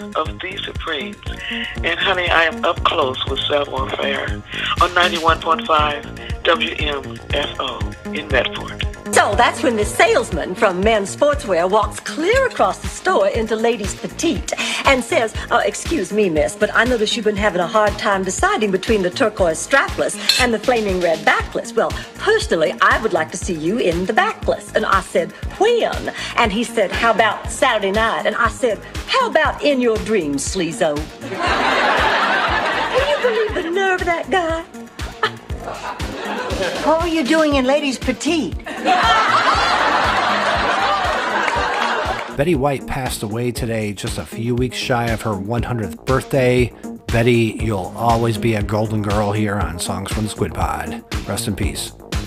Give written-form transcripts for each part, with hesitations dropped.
of The Supremes. And honey, I am up close with Savoir Faire on 91.5 WMFO in Medford. So that's when the salesman from Men's Sportswear walks clear across the store into Ladies Petite and says, excuse me, miss, but I notice you've been having a hard time deciding between the turquoise strapless and the flaming red backless. Well, personally, I would like to see you in the backless. And I said, when? And he said, how about Saturday night? And I said, how about in your dreams, sleazo? Can you believe the nerve of that guy? What are you doing in Ladies Petite? Betty White passed away today, just a few weeks shy of her 100th birthday. Betty, you'll always be a golden girl here on Songs from the Squid Pod. Rest in peace.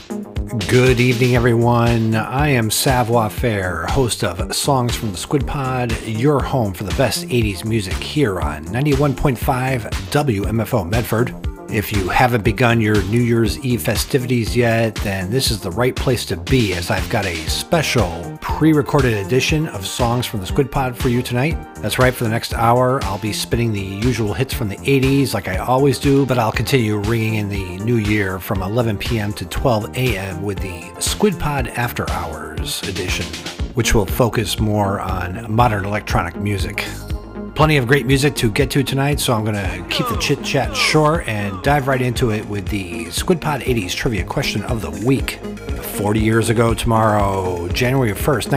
Good evening, everyone. I am Savoir Faire, host of Songs from the Squid Pod, your home for the best 80s music here on 91.5 WMFO Medford. If you haven't begun your New Year's Eve festivities yet, then this is the right place to be, as I've got a special pre-recorded edition of Songs from the Squid Pod for you tonight. That's right, for the next hour, I'll be spinning the usual hits from the 80s like I always do, but I'll continue ringing in the new year from 11 p.m. to 12 a.m. with the Squid Pod After Hours edition, which will focus more on modern electronic music. Plenty of great music to get to tonight, so I'm going to keep the chit-chat short and dive right into it with the Squid Pod 80s Trivia Question of the Week. 40 years ago tomorrow, January 1st,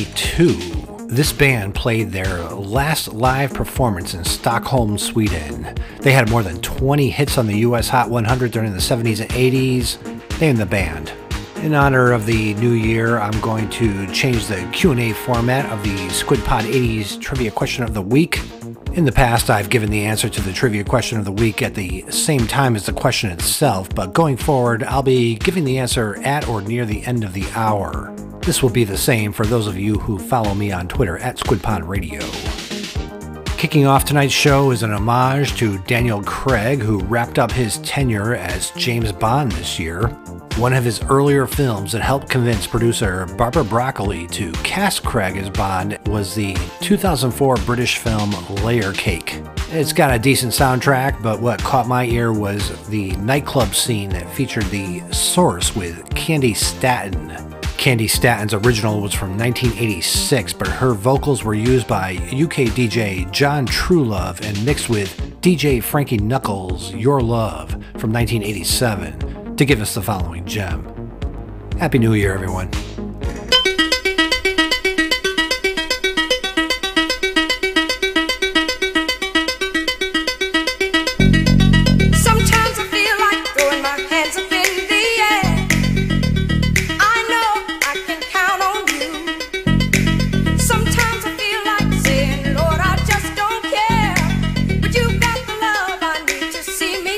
1982, this band played their last live performance in Stockholm, Sweden. They had more than 20 hits on the US Hot 100 during the 70s and 80s. They and the band. In honor of the new year, I'm going to change the Q&A format of the Squid Pod 80s Trivia Question of the Week. In the past, I've given the answer to the Trivia Question of the Week at the same time as the question itself, but going forward, I'll be giving the answer at or near the end of the hour. This will be the same for those of you who follow me on Twitter at SquidPodRadio. Kicking off tonight's show is an homage to Daniel Craig, who wrapped up his tenure as James Bond this year. One of his earlier films that helped convince producer Barbara Broccoli to cast Craig as Bond was the 2004 British film Layer Cake. It's got a decent soundtrack, but what caught my ear was the nightclub scene that featured the Source with Candy Staton. Candy Staton's original was from 1986, but her vocals were used by UK DJ John Truelove and mixed with DJ Frankie Knuckles' Your Love from 1987. To give us the following gem. Happy New Year, everyone.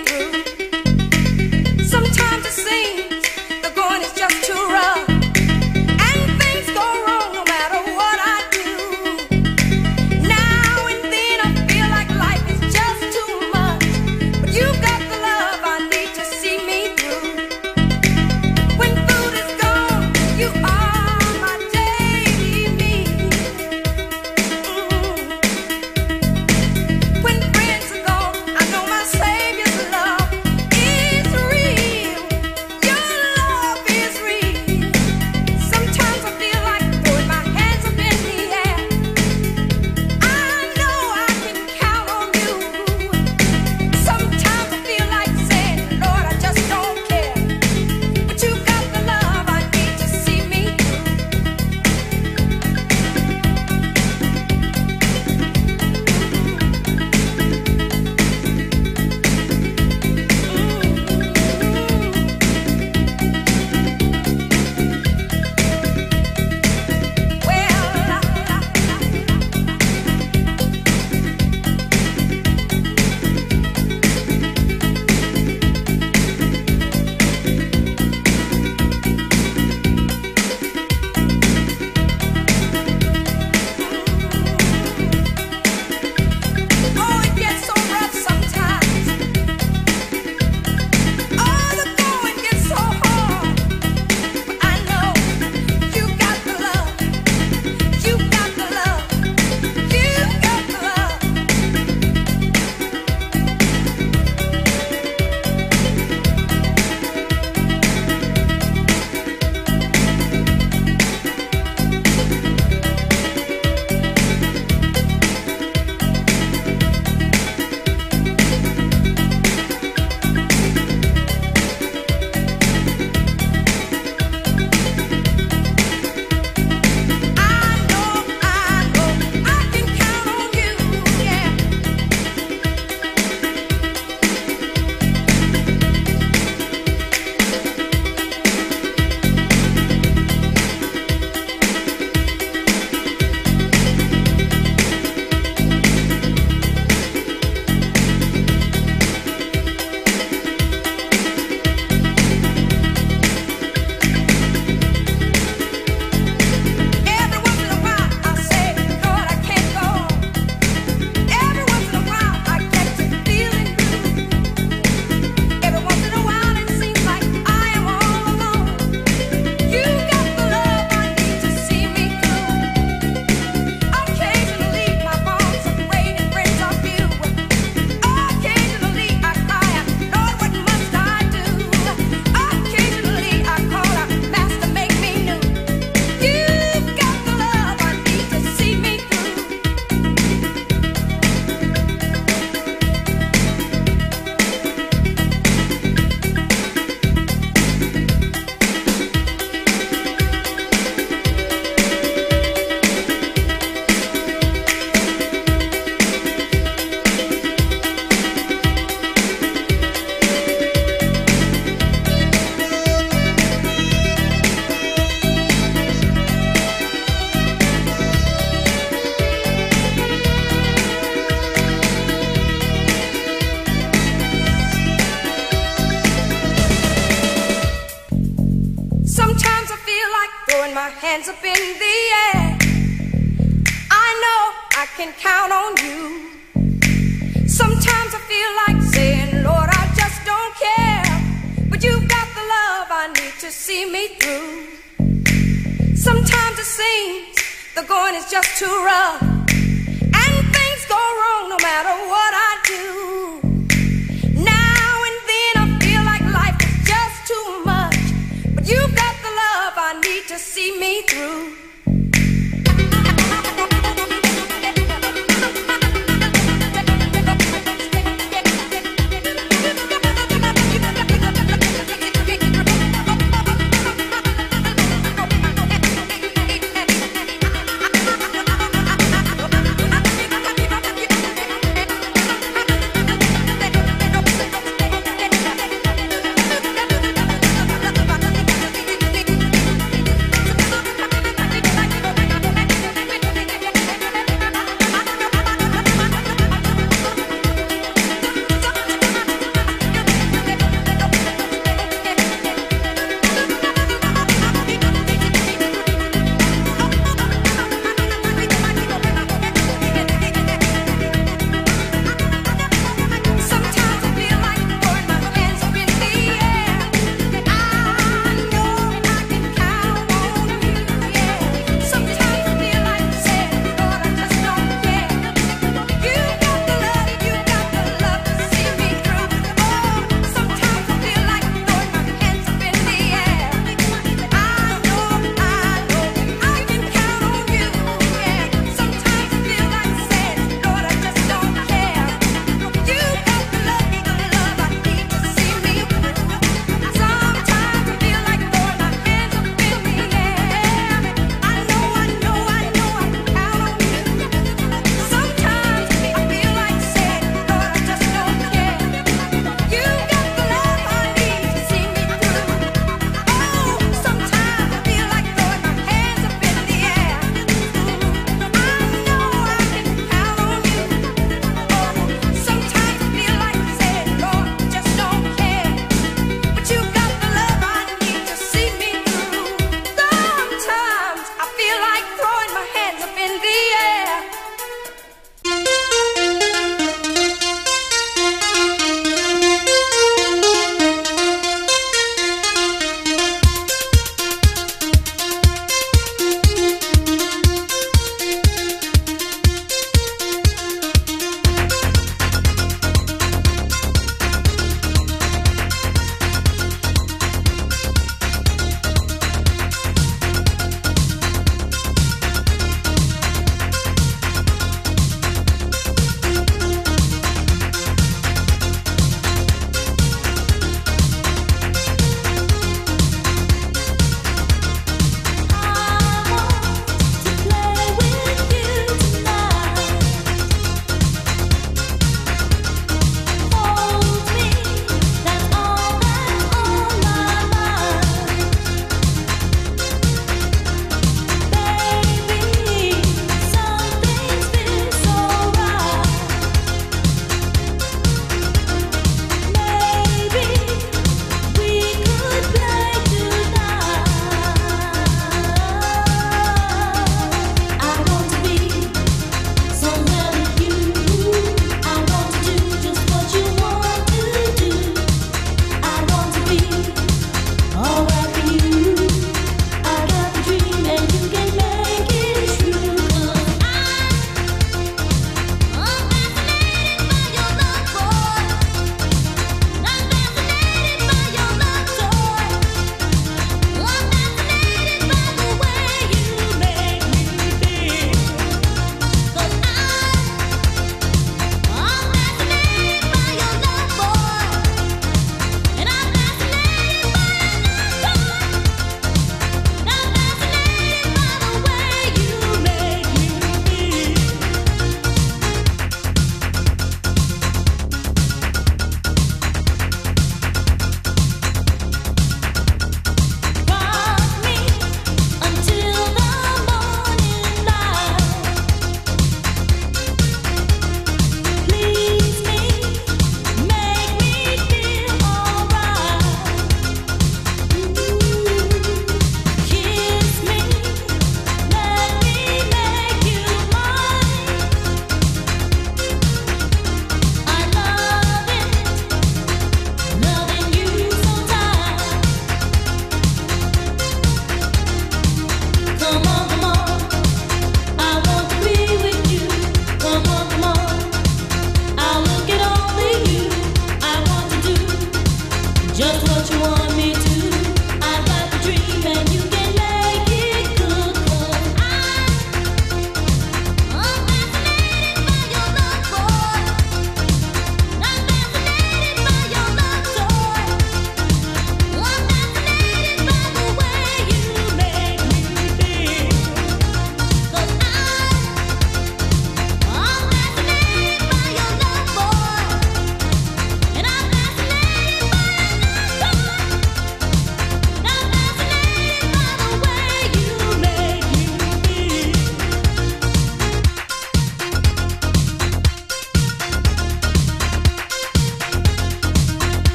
Sometimes it seems the going is just too rough. hands up in the air. I know I can count on you. Sometimes I feel like saying, Lord, I just don't care. But you've got the love I need to see me through. Sometimes it seems the going is just too rough, and things go wrong no matter what I do. Now and then I feel like life is just too much, but you've got the love I need to see me through.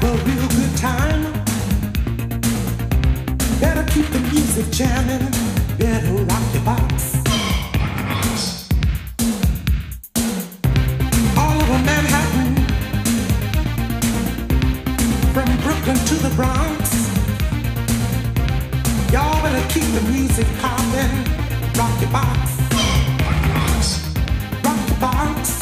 a real good time. Better keep the music jamming. Better rock your box. All over Manhattan, from Brooklyn to the Bronx, y'all better keep the music popping. Rock your box. Rock your box.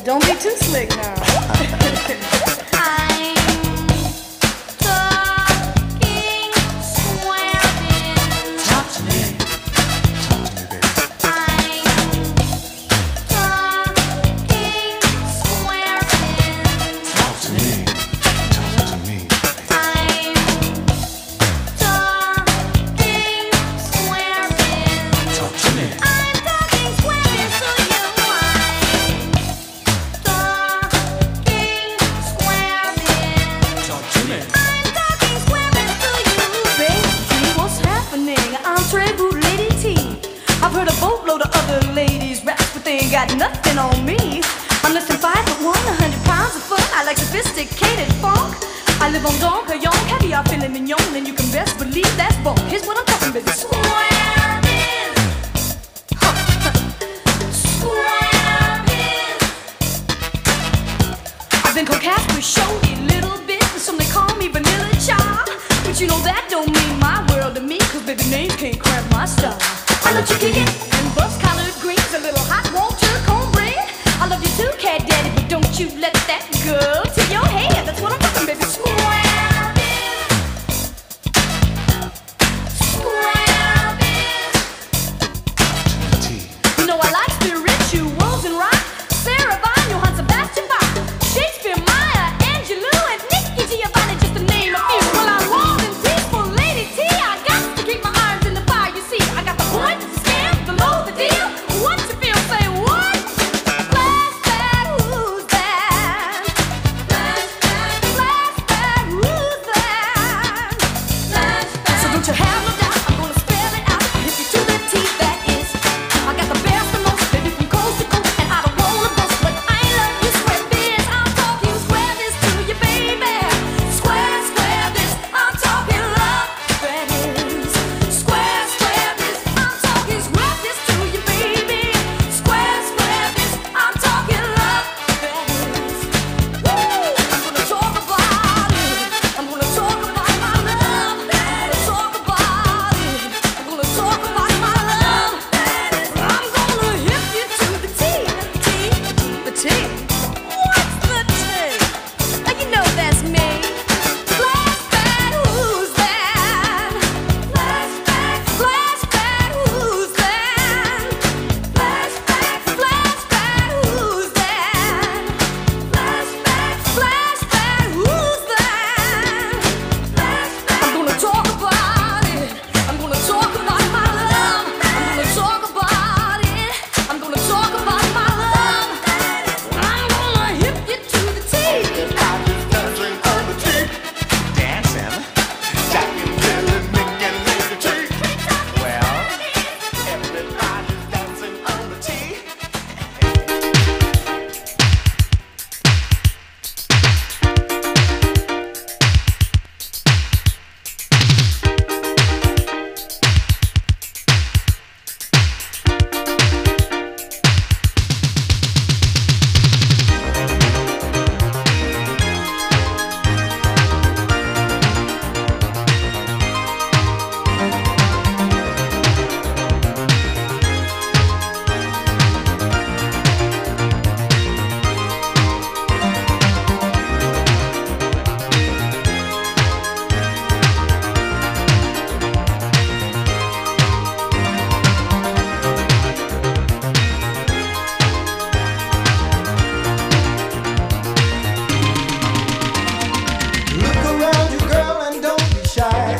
Don't be too slick now. Got nothing on me. I'm less than 5'1", 100 pounds of fun. I like sophisticated funk. I live on Don Perignon, caviar, filet mignon, and you can best believe that's bunk. Here's what I'm talking, baby. Square biz. Square biz. I've been coquette with Shorty a little bit, and some they call me Vanilla Child. But you know that don't mean my world to me, cause baby names can't cramp my style. I love you kicking and bust collard greens, a little hot water cornbread. I love you too, cat daddy, but don't you let that go to your head. That's what I'm talking, baby. Square biz. Square biz. You know I like spirituals and rock. Sarah Vaughan, Johann Sebastian Bach, Shakespeare, Maya Angelou, and Nikki Giovanni, just to name a few. Well, I'm warm and peaceful, Lady T. I got to keep my irons in the fire. You see, I got the point, the scam, the low, the deal. What you feel? Say what? Flash that, who's that? Flash that, who's that? So don't you have no doubt, I'm gonna spell it out. Hit you to the teeth, that is. I got the best and most, baby, from coast to coast, and I don't wanna boast, but I love you square biz. I'm talking square biz to you, baby. Square biz. I'm talking love, that is. Square biz. I'm talking square biz to you, baby. Square biz. I'm talking love, that is. Woo! I'm gonna talk about it. I'm gonna talk about my love. I'm gonna talk about it. I'm gonna talk about my love. I'm gonna hip you to the T. The T. What's the T? Now you know that's me. Flashback, who's that? Flashback, who's that? Flashback, who's that? Flashback, who's that? I'm gonna talk about it. I'm gonna talk about my love. I'm gonna talk about it. I'm gonna talk about my love. I'm gonna hip you to the T. Dancing, jacking, killing, making lady T. Well, everybody's dancing on the T. Look around you, girl, and don't be shy.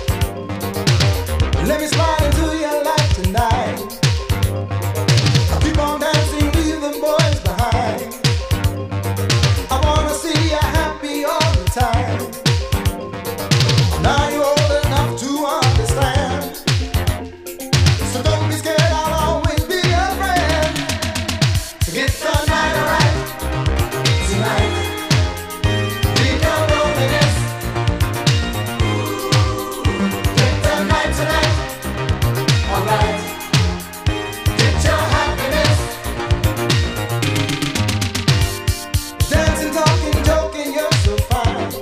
Let me slide into your life tonight. Keep on dancing, leave the boys behind. I wanna see you happy all the time. Now you're old enough to understand. So don't be scared, I'll always be a friend. So get the night right tonight. Leave your loneliness. Get the night tonight. Alright. Get your happiness. Dancing, talking, joking, you're so fine.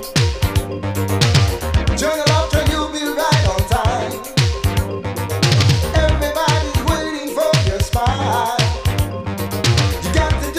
Jungle after you'll be right on time. Everybody's waiting for your smile. You got to do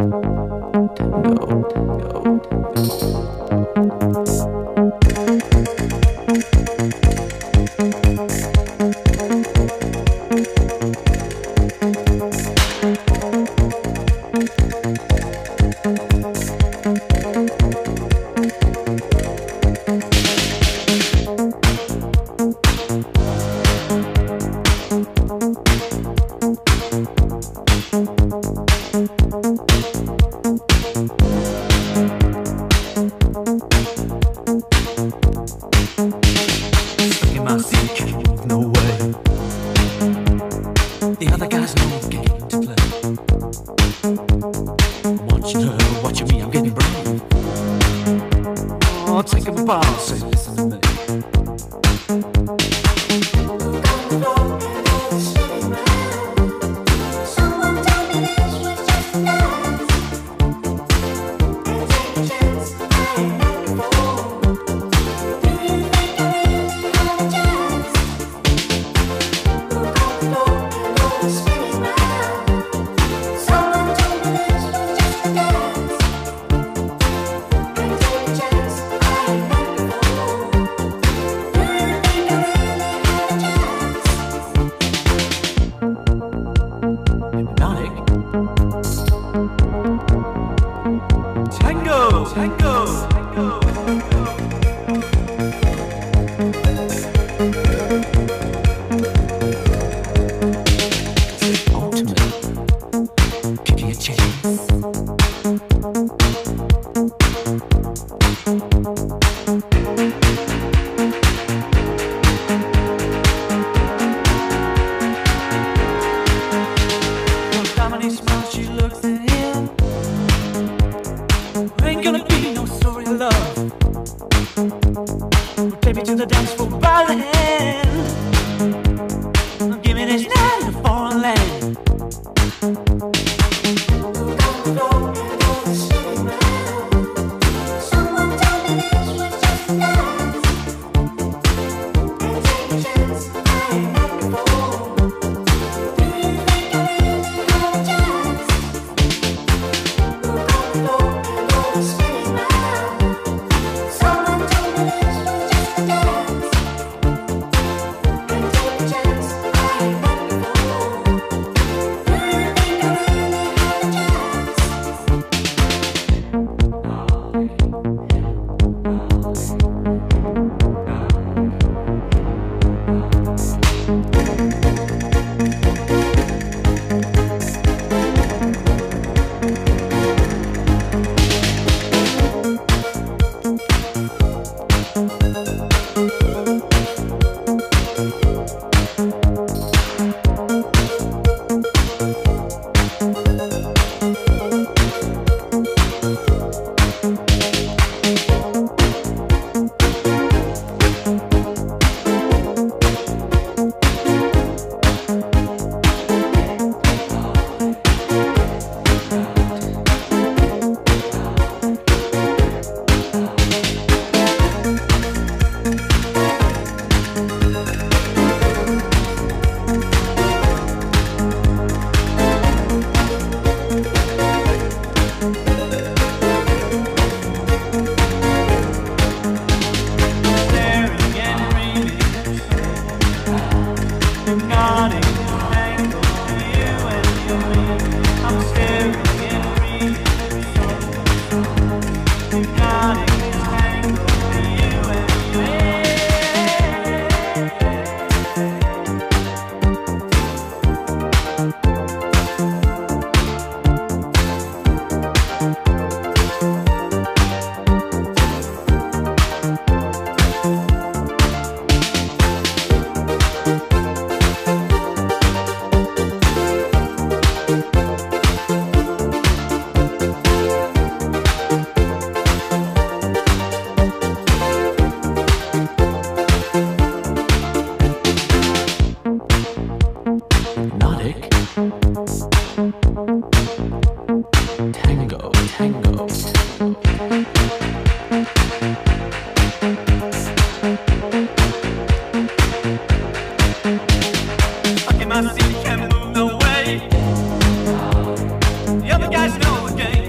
The other guys know the game.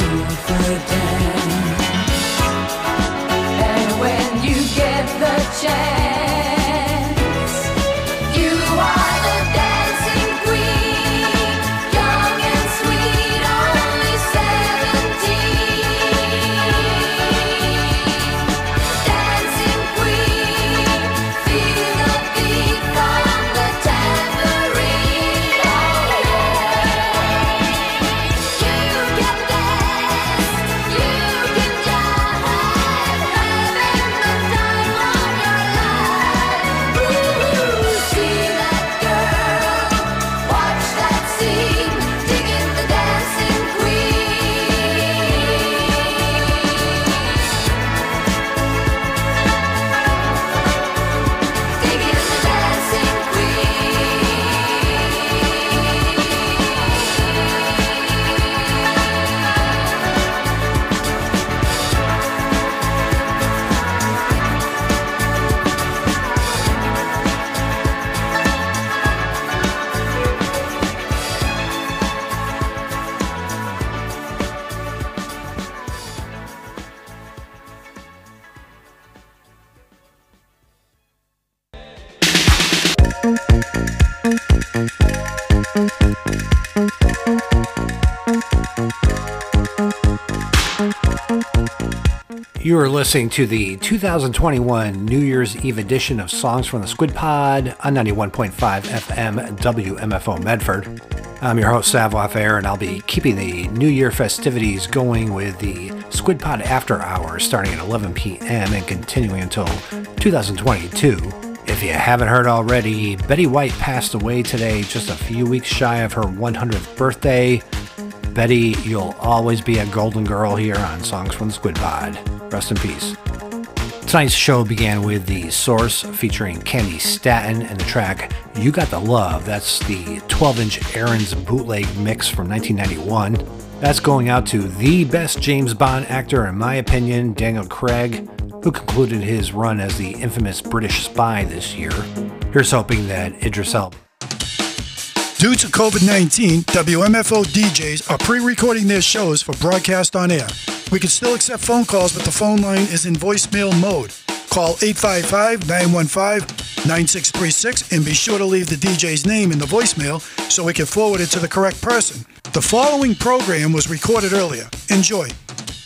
You are listening to the 2021 New Year's Eve edition of Songs from the Squid Pod on 91.5 FM WMFO Medford. I'm your host, Savoir Faire, and I'll be keeping the New Year festivities going with the Squid Pod After Hours starting at 11 p.m. and continuing until 2022. If you haven't heard already, Betty White passed away today, just a few weeks shy of her 100th birthday. Betty, you'll always be a golden girl here on Songs from the Squid Pod. Rest in peace. Tonight's show began with The Source featuring Candy Staton and the track You Got the Love. That's the 12-inch Aaron's bootleg mix from 1991. That's going out to the best James Bond actor, in my opinion, Daniel Craig, who concluded his run as the infamous British spy this year. Here's hoping that Idris Elba. Due to COVID-19, WMFO DJs are pre-recording their shows for broadcast on air. We can still accept phone calls, but the phone line is in voicemail mode. Call 855-915-9636 and be sure to leave the DJ's name in the voicemail so we can forward it to the correct person. The following program was recorded earlier. Enjoy.